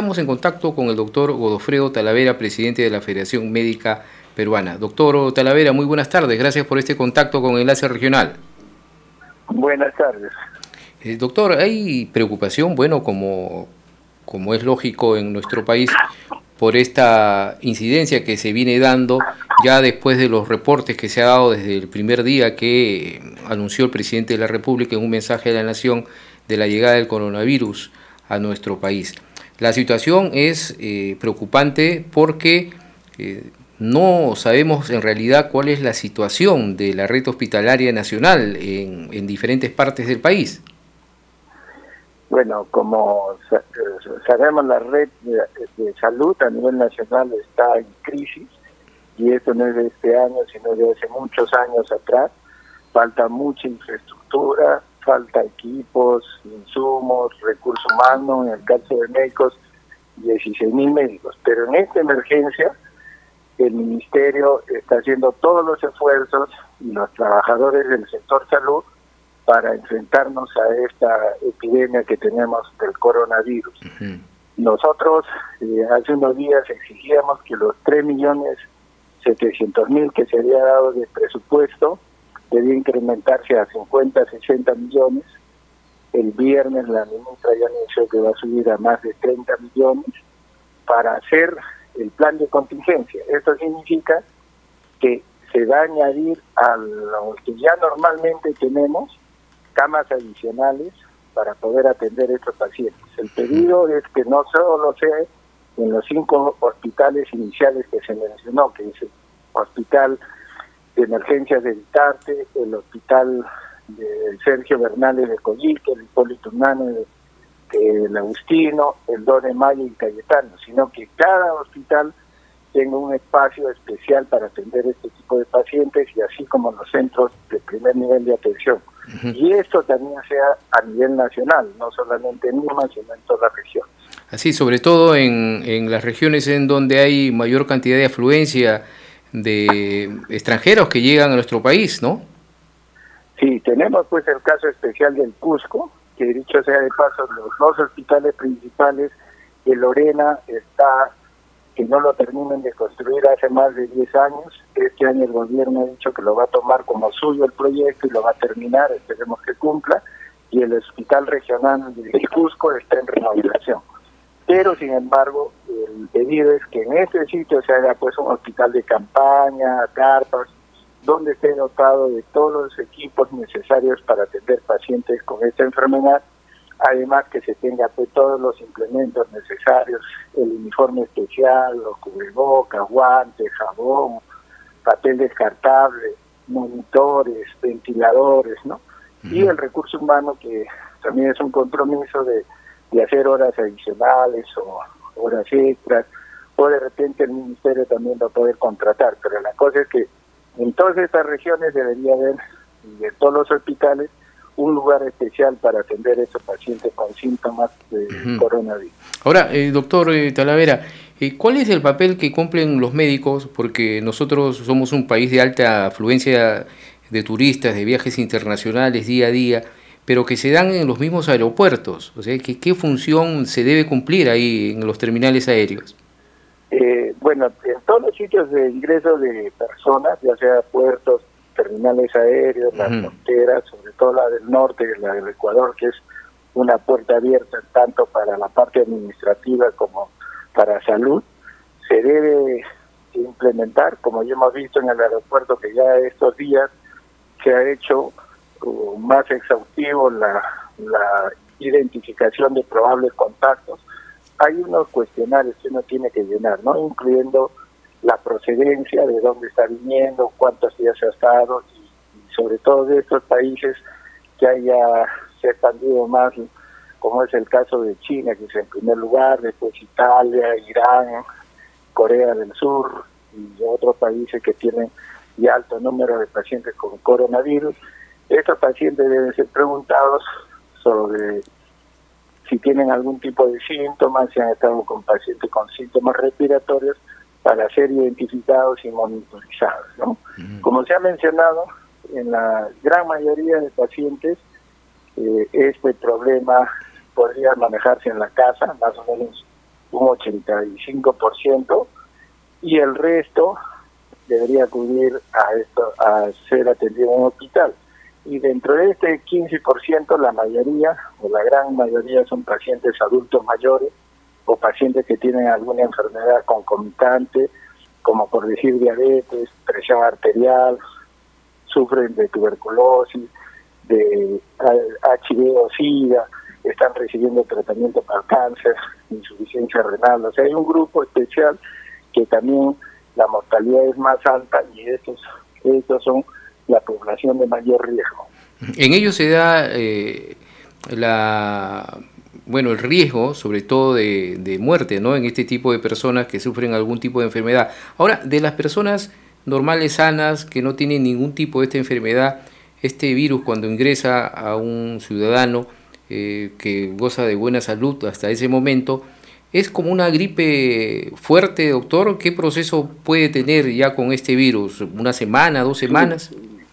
estamos en contacto con el doctor Godofredo Talavera, presidente de la Federación Médica Peruana. Doctor Talavera, muy buenas tardes. Gracias por este contacto con Enlace Regional. Buenas tardes. Doctor, hay preocupación, bueno, como es lógico en nuestro país, por esta incidencia que se viene dando ya después de los reportes que se ha dado desde el primer día que anunció el presidente de la República en un mensaje a la nación de la llegada del coronavirus a nuestro país. La situación es preocupante porque no sabemos en realidad cuál es la situación de la red hospitalaria nacional en diferentes partes del país. Bueno, como sabemos, la red de salud a nivel nacional está en crisis, y esto no es de este año, sino de hace muchos años atrás. Falta mucha infraestructura, falta equipos, insumos, recursos humanos, en el caso de médicos, 16.000 médicos. Pero en esta emergencia, el Ministerio está haciendo todos los esfuerzos, y los trabajadores del sector salud, para enfrentarnos a esta epidemia que tenemos del coronavirus. Uh-huh. Nosotros hace unos días exigíamos que los 3.700.000 que se había dado de presupuesto debía incrementarse a 50, 60 millones. El viernes la ministra ya anunció que va a subir a más de 30 millones para hacer el plan de contingencia. Esto significa que se va a añadir a lo que ya normalmente tenemos, camas adicionales para poder atender a estos pacientes. El pedido es que no solo sea en los 5 hospitales iniciales que se mencionó, que es el Hospital de Emergencias de Vitarte, el Hospital de Sergio Bernales de Coyique, el Hipólito Unanue de el Agustino, el 2 de Mayo y Cayetano, sino que cada hospital tenga un espacio especial para atender este tipo de pacientes, y así como los centros de primer nivel de atención. Uh-huh. Y esto también sea a nivel nacional, no solamente en Lima, sino en toda la región. Así, sobre todo en las regiones en donde hay mayor cantidad de afluencia de extranjeros que llegan a nuestro país, ¿no? Sí, tenemos pues el caso especial del Cusco, que dicho sea de paso, los 2 hospitales principales de Lorena está que no lo terminen de construir hace más de 10 años. Este año el gobierno ha dicho que lo va a tomar como suyo el proyecto y lo va a terminar, esperemos que cumpla, y el hospital regional de Cusco está en remodelación. Pero sin embargo, el pedido es que en este sitio se haga pues un hospital de campaña, carpas, donde esté dotado de todos los equipos necesarios para atender pacientes con esta enfermedad. Además que se tenga pues todos los implementos necesarios, el uniforme especial, los cubrebocas, guantes, jabón, papel descartable, monitores, ventiladores, ¿no? Uh-huh. Y el recurso humano, que también es un compromiso de hacer horas adicionales o horas extras, o de repente el ministerio también va a poder contratar. Pero la cosa es que en todas estas regiones debería haber, de todos los hospitales, un lugar especial para atender a esos pacientes con síntomas de coronavirus. Ahora, doctor Talavera, ¿cuál es el papel que cumplen los médicos? Porque nosotros somos un país de alta afluencia de turistas, de viajes internacionales día a día, pero que se dan en los mismos aeropuertos. O sea, ¿qué función se debe cumplir ahí en los terminales aéreos? Bueno, en todos los sitios de ingreso de personas, ya sea puertos, terminales aéreos, las fronteras, sobre todo la del norte, la del Ecuador, que es una puerta abierta tanto para la parte administrativa como para salud, se debe implementar, como ya hemos visto en el aeropuerto, que ya estos días se ha hecho más exhaustivo la identificación de probables contactos. Hay unos cuestionarios que uno tiene que llenar, ¿no? Incluyendo la procedencia, de dónde está viniendo, cuántos días ha estado, y sobre todo de estos países que se ha expandido más, como es el caso de China, que es en primer lugar, después Italia, Irán, Corea del Sur y otros países que tienen ya alto número de pacientes con coronavirus. Estos pacientes deben ser preguntados sobre si tienen algún tipo de síntomas, si han estado con pacientes con síntomas respiratorios, para ser identificados y monitorizados, ¿no? Uh-huh. Como se ha mencionado, en la gran mayoría de pacientes este problema podría manejarse en la casa, más o menos un 85%, y el resto debería acudir a ser atendido en un hospital. Y dentro de este 15%, la mayoría o la gran mayoría son pacientes adultos mayores o pacientes que tienen alguna enfermedad concomitante, como por decir diabetes, presión arterial, sufren de tuberculosis, de HIV o SIDA, están recibiendo tratamiento para cáncer, insuficiencia renal. O sea, hay un grupo especial que también la mortalidad es más alta, y estos son la población de mayor riesgo. En ello se da el riesgo, sobre todo de muerte, ¿no? En este tipo de personas que sufren algún tipo de enfermedad. Ahora, de las personas normales, sanas, que no tienen ningún tipo de esta enfermedad, este virus cuando ingresa a un ciudadano que goza de buena salud hasta ese momento, ¿es como una gripe fuerte, doctor? ¿Qué proceso puede tener ya con este virus? ¿Una semana, 2 semanas?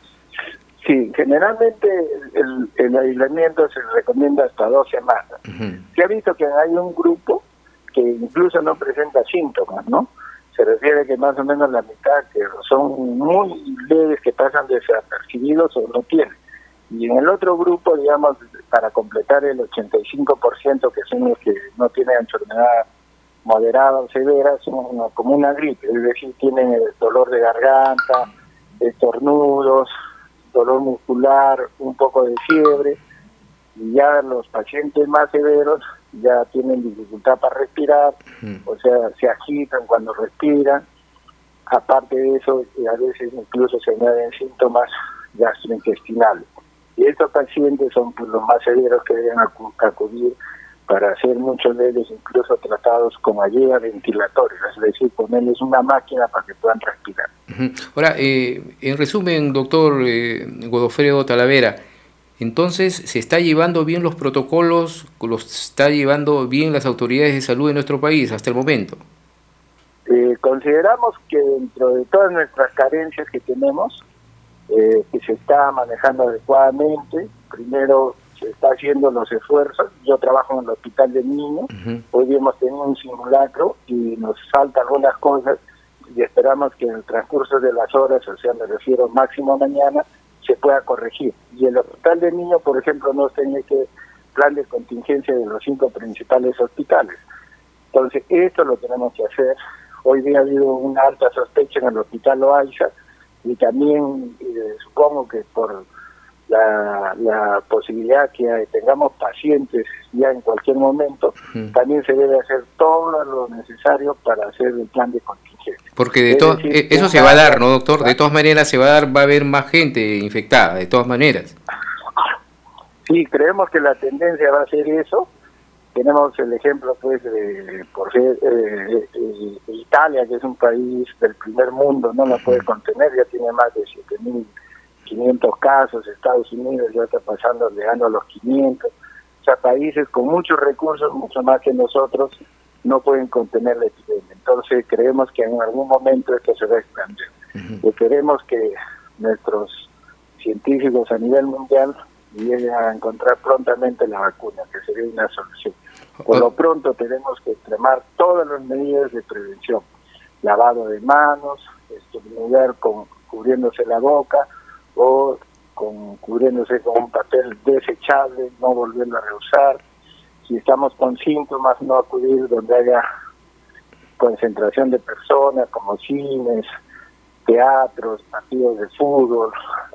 Sí, generalmente el aislamiento se recomienda hasta 2 semanas. Se ha visto que hay un grupo que incluso no presenta síntomas, ¿no? Se refiere que más o menos la mitad que son muy leves, que pasan desapercibidos o no tienen. Y en el otro grupo, digamos, para completar el 85%, que son los que no tienen enfermedad moderada o severa, son como una gripe, es decir, tienen el dolor de garganta, estornudos, dolor muscular, un poco de fiebre, y ya los pacientes más severos ya tienen dificultad para respirar, o sea, se agitan cuando respiran. Aparte de eso, a veces incluso se añaden síntomas gastrointestinales. Y estos pacientes son pues los más severos que deben acudir para ser muchos de ellos incluso tratados con ayuda ventilatoria, es decir, ponerles una máquina para que puedan respirar. Ahora, en resumen, doctor Godofredo Talavera, entonces, ¿se está llevando bien los protocolos, los está llevando bien las autoridades de salud de nuestro país hasta el momento? Consideramos que dentro de todas nuestras carencias que tenemos, que se está manejando adecuadamente. Primero, se está haciendo los esfuerzos. Yo trabajo en el hospital de niños. Hoy hemos tenido un simulacro y nos faltan algunas cosas, y esperamos que en el transcurso de las horas, o sea, me refiero máximo mañana, se pueda corregir. Y el hospital de niños, por ejemplo, no tiene plan de contingencia de los 5 principales hospitales. Entonces, esto lo tenemos que hacer. Hoy día ha habido una alta sospecha en el hospital Loaiza, y también supongo que por la posibilidad que tengamos pacientes ya en cualquier momento, también se debe hacer todo lo necesario para hacer el plan de contingencia. Porque eso se va a dar, ¿no, doctor? De todas maneras se va a dar, va a haber más gente infectada, de todas maneras. Sí, creemos que la tendencia va a ser eso. Tenemos el ejemplo, pues, por ser Italia, que es un país del primer mundo, no la puede contener, ya tiene más de 7.500 casos. Estados Unidos ya está pasando, llegando a los 500. O sea, países con muchos recursos, mucho más que nosotros, no pueden contener la epidemia. Entonces, creemos que en algún momento esto se va a expandir. Y queremos que nuestros científicos a nivel mundial lleguen a encontrar prontamente la vacuna, que sería una solución. Por lo pronto tenemos que extremar todas las medidas de prevención: lavado de manos, estornudar cubriéndose la boca o cubriéndose con un papel desechable, no volverlo a reusar. Si estamos con síntomas, no acudir donde haya concentración de personas, como cines, teatros, partidos de fútbol,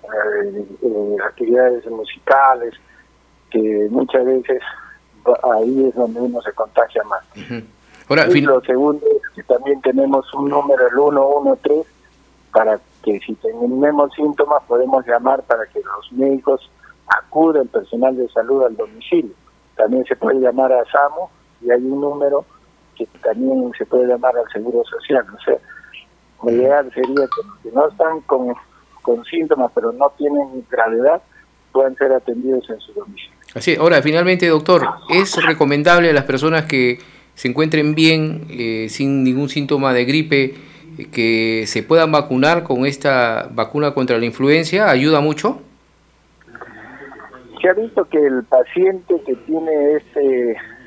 actividades musicales, que muchas veces ahí es donde uno se contagia más. Ahora, y lo segundo es que también tenemos un número, el 113, para que si tenemos síntomas podemos llamar para que los médicos acudan, el personal de salud, al domicilio. También se puede llamar a SAMU, y hay un número que también se puede llamar al Seguro Social. O sea, lo ideal sería que los que no están con síntomas pero no tienen gravedad puedan ser atendidos en su domicilio. Así, ahora, finalmente, doctor, ¿es recomendable a las personas que se encuentren bien, sin ningún síntoma de gripe, que se puedan vacunar con esta vacuna contra la influenza? ¿Ayuda mucho? Se ha visto que el paciente que tiene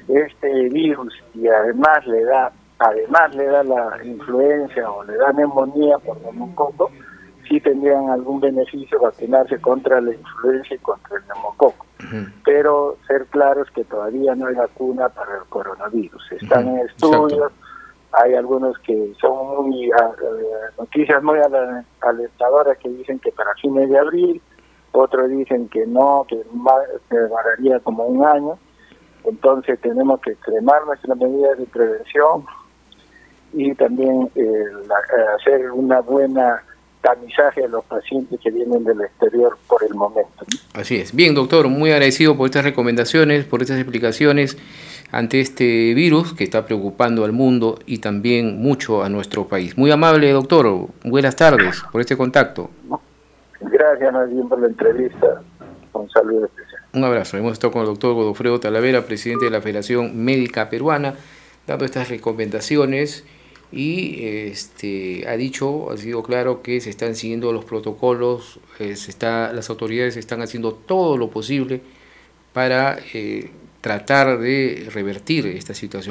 este virus y además le da la influencia o le da neumonía por neumococo, sí tendrían algún beneficio vacunarse contra la influenza y contra el neumococo. Pero ser claros que todavía no hay vacuna para el coronavirus. Están en estudios, hay algunos que son noticias muy alentadoras que dicen que para fines de abril, otros dicen que no, que demoraría como un año. Entonces tenemos que extremar nuestras medidas de prevención y también hacer una buena tamizaje de los pacientes que vienen del exterior por el momento, ¿no? Así es. Bien, doctor, muy agradecido por estas recomendaciones, por estas explicaciones ante este virus que está preocupando al mundo y también mucho a nuestro país. Muy amable, doctor. Buenas tardes por este contacto. Gracias, más bien, por la entrevista. Un saludo especial. Un abrazo. Hemos estado con el doctor Godofredo Talavera, presidente de la Federación Médica Peruana, dando estas recomendaciones y ha sido claro que se están siguiendo los protocolos, las autoridades están haciendo todo lo posible para tratar de revertir esta situación.